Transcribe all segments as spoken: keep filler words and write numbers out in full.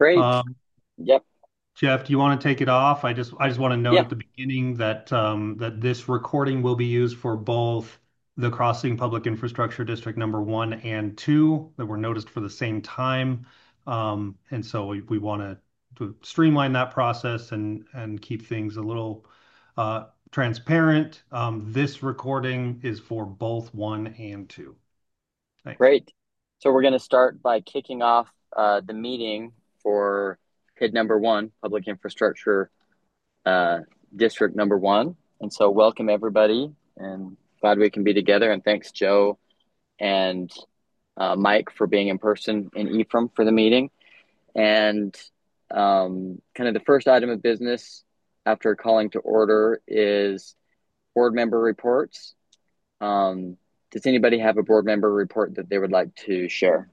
Great. Um, Yep. Jeff, do you want to take it off? I just I just want to note Yeah. at the beginning that um, that this recording will be used for both the Crossing Public Infrastructure District number one and two that were noticed for the same time. Um, and so we, we want to to streamline that process and and keep things a little uh, transparent. Um, this recording is for both one and two. Thanks. Great. So we're going to start by kicking off uh, the meeting for P I D number one, Public Infrastructure uh, District number one. And so welcome everybody and glad we can be together. And thanks, Joe and uh, Mike, for being in person, and Ephraim for the meeting. And um, kind of the first item of business after calling to order is board member reports. Um, does anybody have a board member report that they would like to share?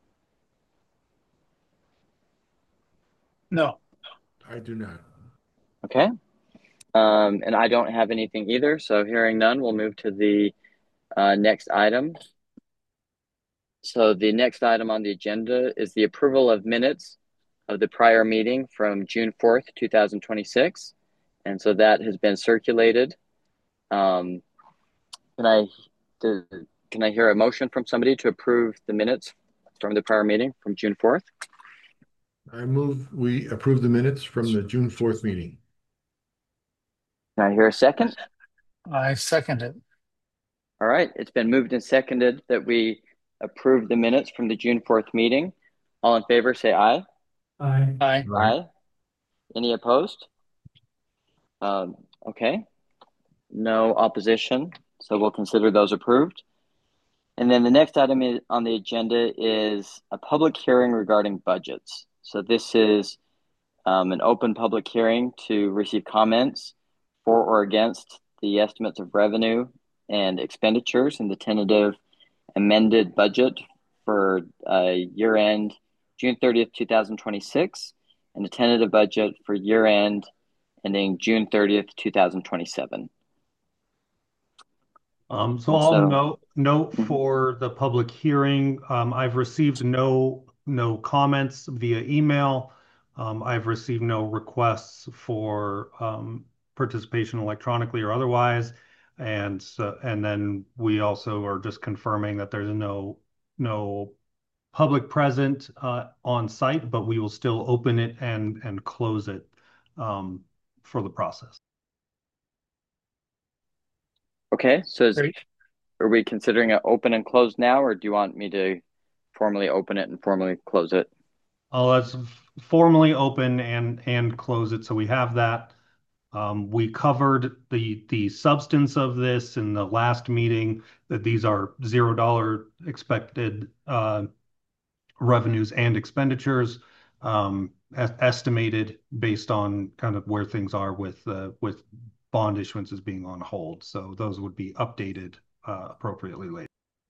No. I do not. Okay. Um, and I don't have anything either. So hearing none, we'll move to the uh, next item. So the next item on the agenda is the approval of minutes of the prior meeting from June fourth, two thousand twenty-six. And so that has been circulated. Um, can I do, can I hear a motion from somebody to approve the minutes from the prior meeting from June fourth? I move we approve the minutes from the June fourth meeting. Can I hear a second? I second it. All right, it's been moved and seconded that we approve the minutes from the June fourth meeting. All in favor, say aye. Aye. Aye. Aye. Any opposed? Um, okay. No opposition, so we'll consider those approved. And then the next item is, on the agenda is a public hearing regarding budgets. So this is um, an open public hearing to receive comments for or against the estimates of revenue and expenditures in the tentative amended budget for uh, year end June thirtieth, two thousand twenty-six, and the tentative budget for year end ending June thirtieth, two thousand twenty-seven. Um, so And I'll so, note note mhm. for the public hearing. Um, I've received no no comments via email. Um, I've received no requests for um, participation electronically or otherwise. And so, and then we also are just confirming that there's no no public present uh, on site, but we will still open it and and close it um, for the process. Okay, so is, Great. are we considering it open and closed now, or do you want me to formally open it and formally close it? Uh, let's formally open and and close it. So we have that. Um, we covered the the substance of this in the last meeting, that these are zero dollar expected uh, revenues and expenditures, um, es- estimated based on kind of where things are with uh, with bond issuances being on hold. So those would be updated uh, appropriately later.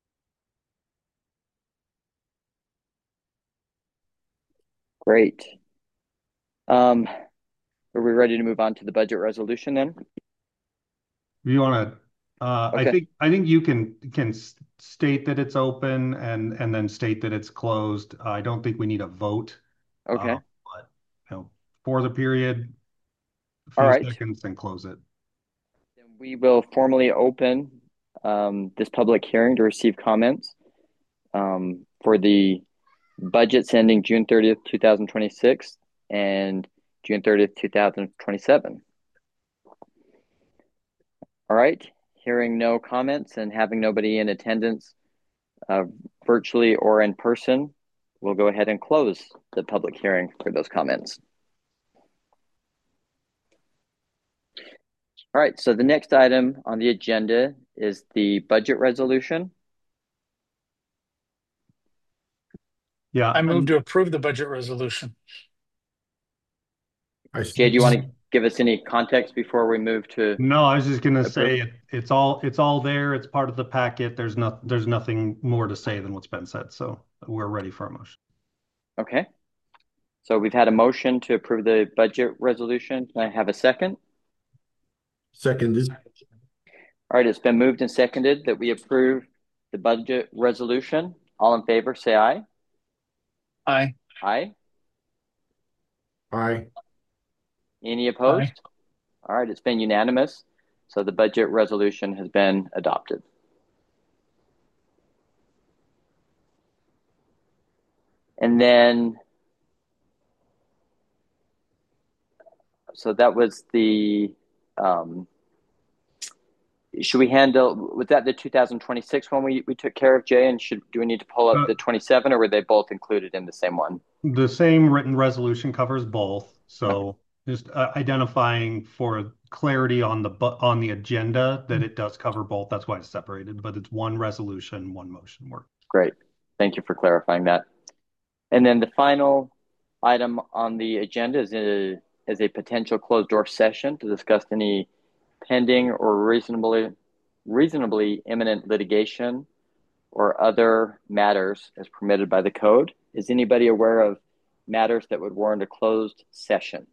Great. Um, are we ready to move on to the budget resolution then? You want to, uh, I Okay. think, I think you can, can s- state that it's open and, and then state that it's closed. I don't think we need a vote. Uh, Okay. but, you know, for the period, a All few right. seconds and close it. Then we will formally open um, this public hearing to receive comments um, for the budgets ending June thirtieth, two thousand twenty-six and June thirtieth, two thousand twenty-seven. All right. Hearing no comments and having nobody in attendance uh, virtually or in person, we'll go ahead and close the public hearing for those comments. All right, so the next item on the agenda is the budget resolution. Yeah. I move And to approve the budget resolution. I Jay, do you want to second. give us any context before we move to no, I was just gonna approve? say it, it's all, it's all there. It's part of the packet. There's not, there's nothing more to say than what's been said. So we're ready for a motion. Okay, so we've had a motion to approve the budget resolution. Can I have a second? Seconded. All right, it's been moved and seconded that we approve the budget resolution. All in favor, say aye. Aye. Aye. Aye. Any opposed? All right, it's been unanimous. So the budget resolution has been adopted. And then, so that was the, um, should we handle, was that the two thousand twenty-six one we, we took care of, Jay? And should, do we need to pull up Uh, the twenty-seven, or were they both included in the same one? The same written resolution covers both. Okay. So just uh, identifying for clarity on the bu on the agenda that it does cover both. That's why it's separated, but it's one resolution, one motion work. Great. Thank you for clarifying that. And then the final item on the agenda is a, is a potential closed door session to discuss any pending or reasonably reasonably imminent litigation or other matters as permitted by the code. Is anybody aware of matters that would warrant a closed session?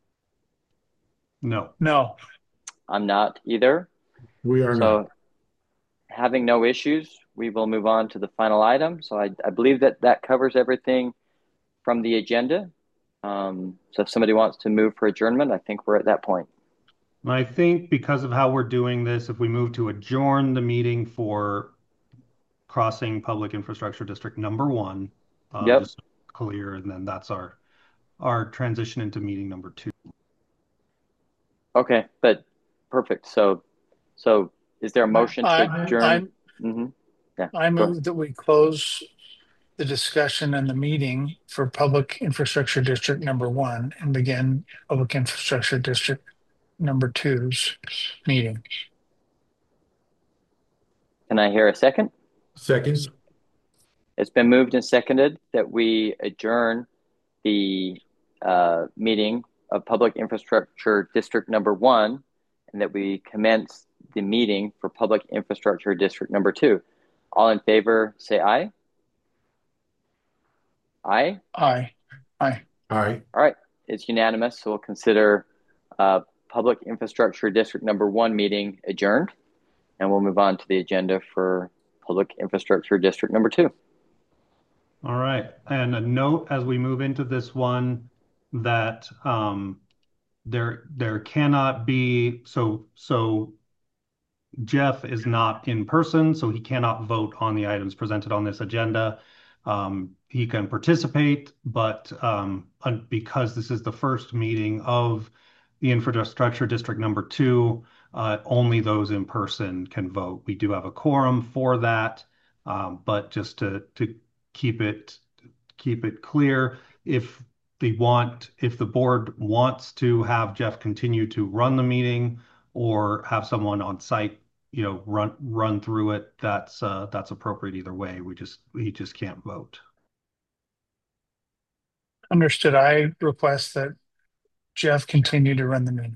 No. No. I'm not either. We are So not. having no issues, we will move on to the final item. So I, I believe that that covers everything from the agenda. Um, so if somebody wants to move for adjournment, I think we're at that point. I think because of how we're doing this, if we move to adjourn the meeting for Crossing Public Infrastructure District number one, uh, Yep. just clear, and then that's our our transition into meeting number two. Okay, but perfect. So, so is there a motion to I, adjourn? I, Mm-hmm. Yeah. I Go move that we close the discussion and the meeting for Public Infrastructure District number one and begin Public Infrastructure District number two's meeting. Can I hear a second? Second. It's been moved and seconded that we adjourn the uh, meeting of Public Infrastructure District number one, and that we commence the meeting for Public Infrastructure District number two. All in favor, say aye. Aye. Aye. Aye. Aye. All right, it's unanimous. So we'll consider uh, Public Infrastructure District number one meeting adjourned, and we'll move on to the agenda for Public Infrastructure District number two. All right. And a note as we move into this one that um, there there cannot be so so Jeff is not in person, so he cannot vote on the items presented on this agenda. Um, he can participate, but um, because this is the first meeting of the Infrastructure District number two, uh, only those in person can vote. We do have a quorum for that, um, but just to to keep it keep it clear, if they want, if the board wants to have Jeff continue to run the meeting or have someone on site, you know, run run through it, that's uh, that's appropriate either way. We just we just can't vote. Understood. I request that Jeff continue to run the meeting.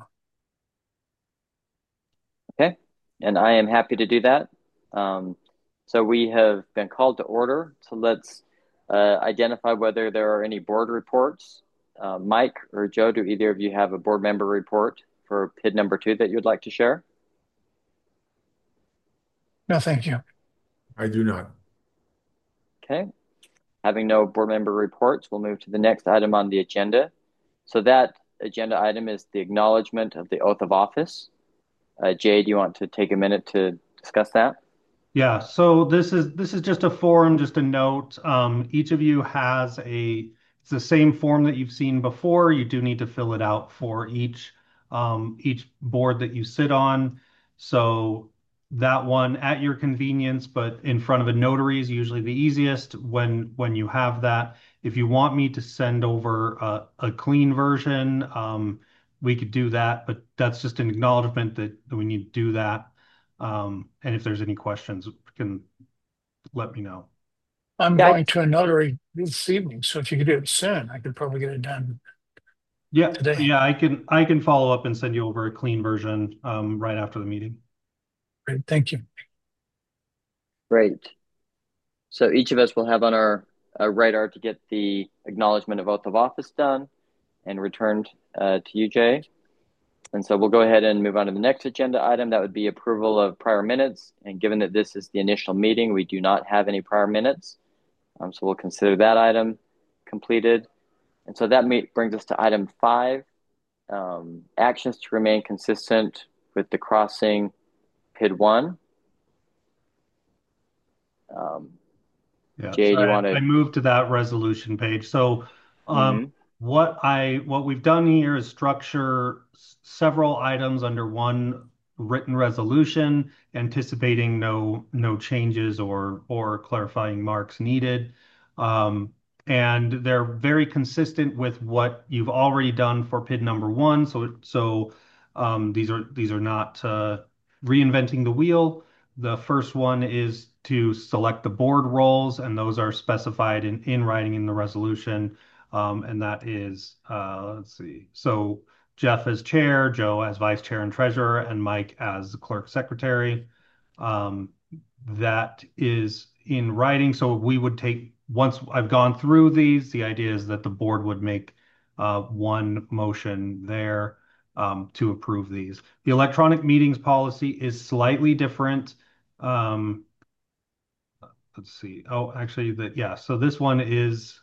Okay, and I am happy to do that. Um, so we have been called to order. So let's uh, identify whether there are any board reports. Uh, Mike or Joe, do either of you have a board member report for P I D number two that you'd like to share? No, thank you. I do not. Okay. Having no board member reports, we'll move to the next item on the agenda. So that agenda item is the acknowledgement of the oath of office. Uh, Jay, do you want to take a minute to discuss that? Yeah, so this is this is just a form, just a note. Um, each of you has a it's the same form that you've seen before. You do need to fill it out for each um, each board that you sit on. So that one at your convenience, but in front of a notary is usually the easiest when when you have that. If you want me to send over a, a clean version, um, we could do that, but that's just an acknowledgement that, that we need to do that. Um, and if there's any questions, you can let me know. I'm Yeah, I- going to a notary this evening, so if you could do it soon, I could probably get it done Yeah, today. yeah, I can I can follow up and send you over a clean version um, right after the meeting. Great, thank you. Great. So each of us will have on our uh, radar to get the acknowledgement of oath of office done and returned uh, to you, Jay. And so we'll go ahead and move on to the next agenda item. That would be approval of prior minutes. And given that this is the initial meeting, we do not have any prior minutes. Um, so we'll consider that item completed. And so that may, brings us to item five, um, actions to remain consistent with the crossing P I D one. Um, Yeah, Jay, so do you I, want I to? moved to that resolution page. So um, Mm-hmm. what I what we've done here is structure s- several items under one written resolution, anticipating no no changes or or clarifying marks needed. Um, and they're very consistent with what you've already done for P I D number one. So so um, these are these are not uh, reinventing the wheel. The first one is to select the board roles, and those are specified in, in writing in the resolution. Um, and that is, uh, let's see, so Jeff as chair, Joe as vice chair and treasurer, and Mike as the clerk secretary. Um, that is in writing. So we would take, once I've gone through these, the idea is that the board would make uh, one motion there um, to approve these. The electronic meetings policy is slightly different. Um, let's see. Oh, actually, that yeah. So this one is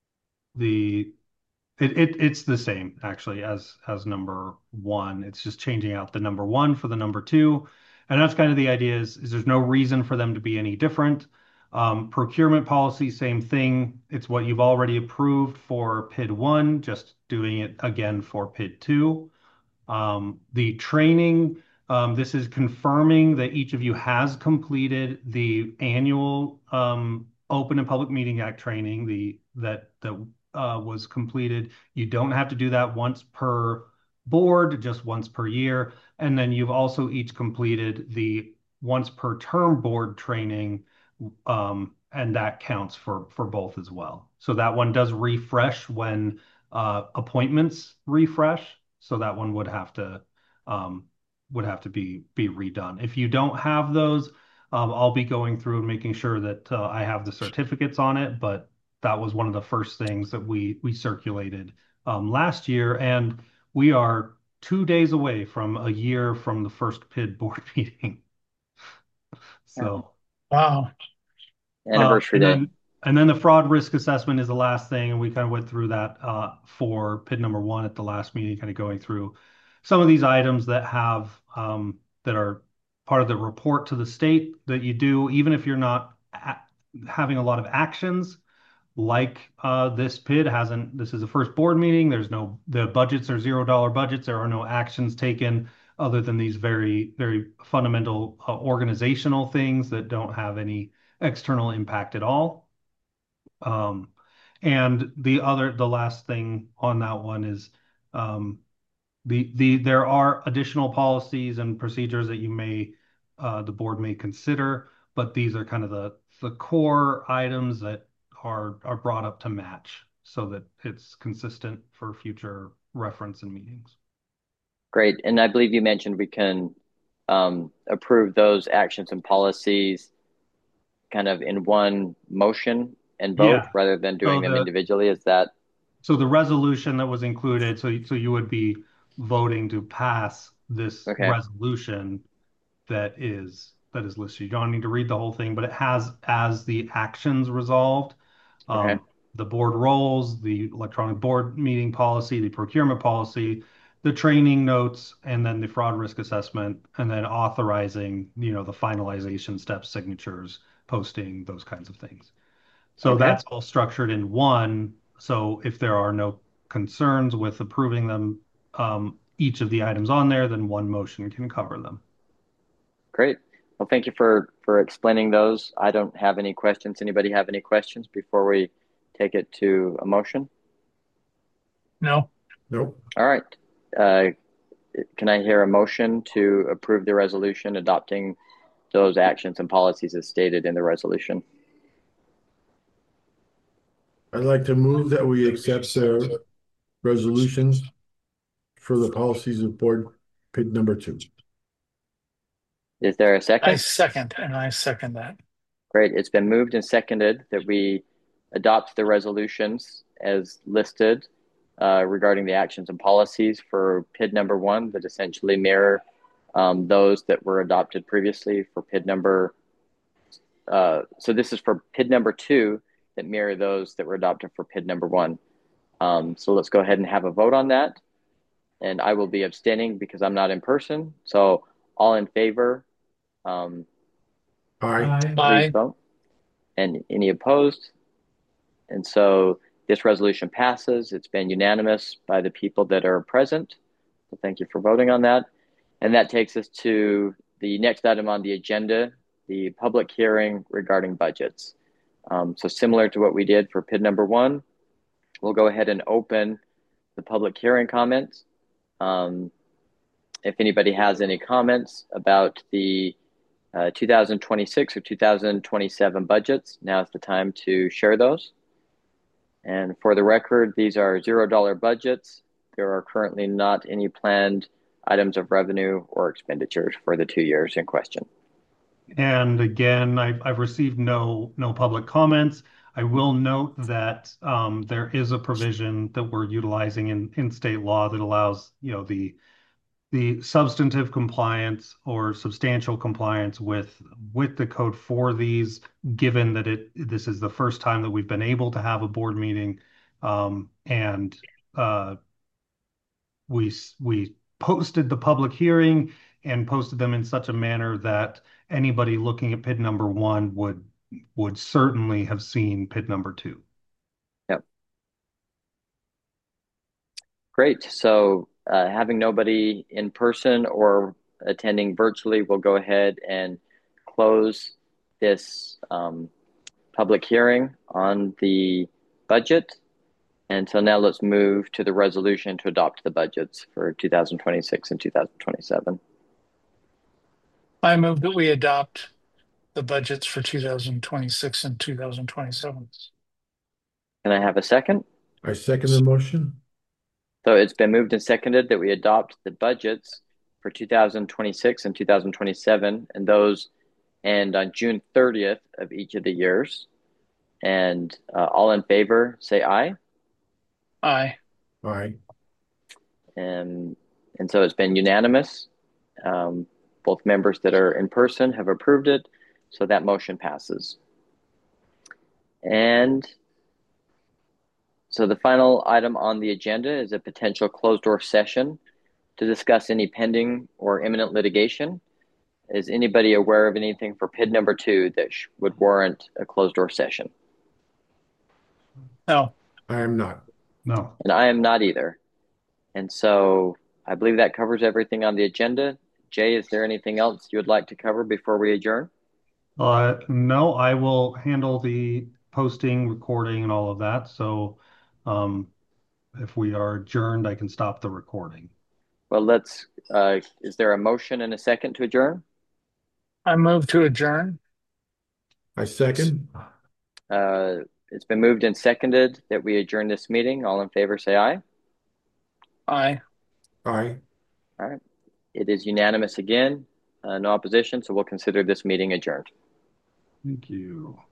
the it, it it's the same actually as as number one. It's just changing out the number one for the number two, and that's kind of the idea. Is, is there's no reason for them to be any different. Um, procurement policy, same thing. It's what you've already approved for P I D one, just doing it again for P I D two. Um, the training, um, this is confirming that each of you has completed the annual um, Open and Public Meeting Act training, the that that uh, was completed. You don't have to do that once per board, just once per year. And then you've also each completed the once per term board training, um, and that counts for for both as well. So that one does refresh when uh, appointments refresh. So that one would have to um, would have to be be redone. If you don't have those, um, I'll be going through and making sure that uh, I have the certificates on it. But that was one of the first things that we we circulated um, last year, and we are two days away from a year from the first P I D board meeting. So. Wow. Uh, Anniversary and day. then and then the fraud risk assessment is the last thing, and we kind of went through that uh, for P I D number one at the last meeting, kind of going through some of these items that have um, that are part of the report to the state that you do, even if you're not a having a lot of actions. Like uh, this P I D hasn't. This is the first board meeting. There's no the budgets are zero dollar budgets. There are no actions taken other than these very very fundamental uh, organizational things that don't have any external impact at all. Um, and the other, the last thing on that one is um, the the there are additional policies and procedures that you may uh, the board may consider, but these are kind of the the core items that are are brought up to match so that it's consistent for future reference and meetings. Great. And I believe you mentioned we can um, approve those actions and policies kind of in one motion and vote Yeah. rather than doing So them the individually. Is that So the resolution that was included, so so you would be voting to pass this okay? resolution that is that is listed. You don't need to read the whole thing, but it has as the actions resolved, Okay. um, the board roles, the electronic board meeting policy, the procurement policy, the training notes, and then the fraud risk assessment, and then authorizing, you know, the finalization steps, signatures, posting, those kinds of things. So Okay. that's all structured in one. So if there are no concerns with approving them, um, each of the items on there, then one motion can cover them. Great. Well, thank you for for explaining those. I don't have any questions. Anybody have any questions before we take it to a motion? No. Nope. All right. Uh, can I hear a motion to approve the resolution adopting those actions and policies as stated in the resolution? I'd like to move that we accept the resolutions for the policies of board P I D number two. Is there a I second? second, and I second that. Great. It's been moved and seconded that we adopt the resolutions as listed uh, regarding the actions and policies for P I D number one that essentially mirror um, those that were adopted previously for P I D number. Uh, so this is for P I D number two that mirror those that were adopted for P I D number one. Um, so let's go ahead and have a vote on that. And I will be abstaining because I'm not in person. So all in favor, um, Aye. please Aye. vote. And any opposed? And so this resolution passes. It's been unanimous by the people that are present. So thank you for voting on that. And that takes us to the next item on the agenda, the public hearing regarding budgets. Um, so similar to what we did for P I D number one, we'll go ahead and open the public hearing comments. Um, if anybody has any comments about the uh, two thousand twenty-six or two thousand twenty-seven budgets, now's the time to share those. And for the record, these are zero dollar budgets. There are currently not any planned items of revenue or expenditures for the two years in question. And again, I've, I've received no no public comments. I will note that um, there is a provision that we're utilizing in, in state law that allows, you know, the the substantive compliance or substantial compliance with with the code for these, given that it this is the first time that we've been able to have a board meeting, um, and uh, we we posted the public hearing and posted them in such a manner that anybody looking at P I D number one would would certainly have seen P I D number two. Yep. Great. So uh, having nobody in person or attending virtually, we'll go ahead and close this um, public hearing on the budget. And so now let's move to the resolution to adopt the budgets for two thousand twenty-six and two thousand twenty-seven. I move that we adopt the budgets for two thousand twenty-six and two thousand twenty-seven. Can I have a second? I second the motion. So it's been moved and seconded that we adopt the budgets for two thousand twenty-six and two thousand twenty-seven, and those end on June thirtieth of each of the years. And uh, all in favor, say aye. Aye. Aye. And, and so it's been unanimous. Um, both members that are in person have approved it, so that motion passes. And so the final item on the agenda is a potential closed-door session to discuss any pending or imminent litigation. Is anybody aware of anything for P I D number two that would warrant a closed-door session? No. I am not. No. And I am not either. And so I believe that covers everything on the agenda. Jay, is there anything else you would like to cover before we adjourn? Uh, no, I will handle the posting, recording, and all of that. So um, if we are adjourned, I can stop the recording. Well, let's, uh, is there a motion and a second to adjourn? I move to adjourn. I second. Uh, it's been moved and seconded that we adjourn this meeting. All in favor, say aye. Aye. Aye. All right. It is unanimous again, uh, no opposition, so we'll consider this meeting adjourned. Thank you.